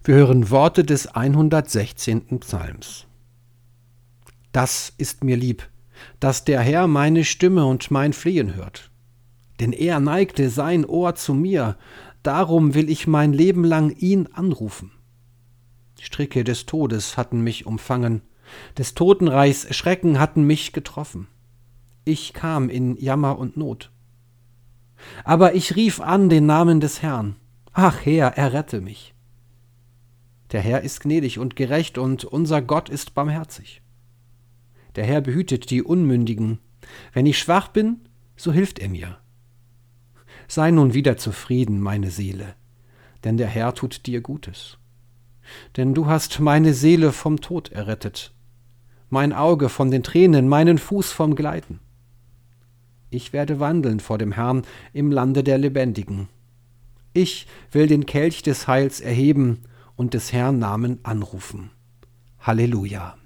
Wir hören Worte des 116. Psalms. Das ist mir lieb, dass der Herr meine Stimme und mein Flehen hört. Denn er neigte sein Ohr zu mir, darum will ich mein Leben lang ihn anrufen. Stricke des Todes hatten mich umfangen, des Totenreichs Schrecken hatten mich getroffen. Ich kam in Jammer und Not. Aber ich rief an den Namen des Herrn. Ach Herr, errette mich. Der Herr ist gnädig und gerecht, und unser Gott ist barmherzig. Der Herr behütet die Unmündigen. Wenn ich schwach bin, so hilft er mir. Sei nun wieder zufrieden, meine Seele, denn der Herr tut dir Gutes. Denn du hast meine Seele vom Tod errettet, mein Auge von den Tränen, meinen Fuß vom Gleiten. Ich werde wandeln vor dem Herrn im Lande der Lebendigen. Ich will den Kelch des Heils erheben und des Herrn Namen anrufen. Halleluja!